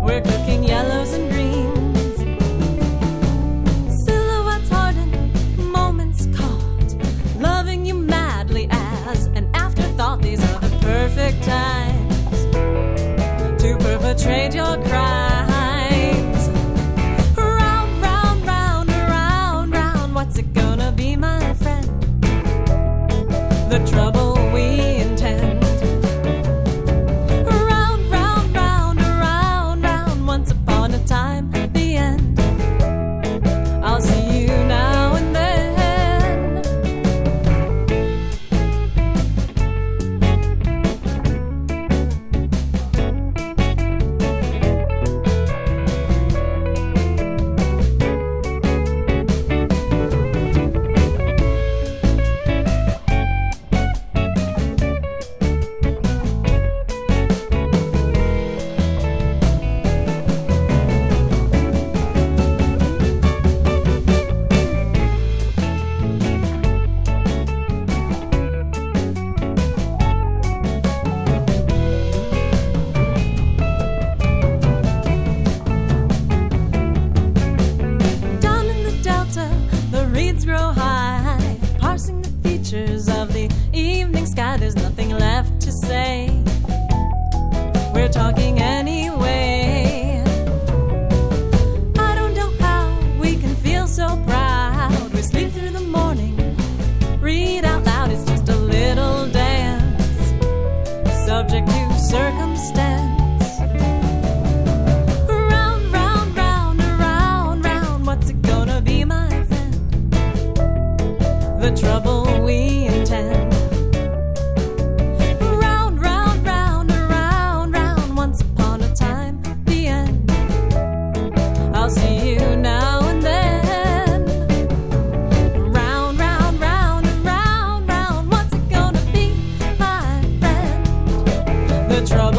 We're cooking yellows and greens, silhouettes hardened, moments caught, loving you madly as an afterthought. These are the perfect times to perpetrate your crimes. Round, round, round, round, round. What's it gonna be, my friend? The trouble we intend. Round, round, round, round, round. Once upon a time, the end. I'll see you now and then. Grow high, parsing the features of the evening sky. There's nothing left to say. We're talking anyway. I don't know how we can feel so proud. We sleep through the morning, read out loud. It's just a little dance, subject to circumstance. Round, round, round, round, round. What's it gonna be, my friend? The trouble we intend. Round, round, round, round, round. Once upon a time, the end. I'll see you now and then. Round, round, round, round, round. What's it gonna be, my friend? The trouble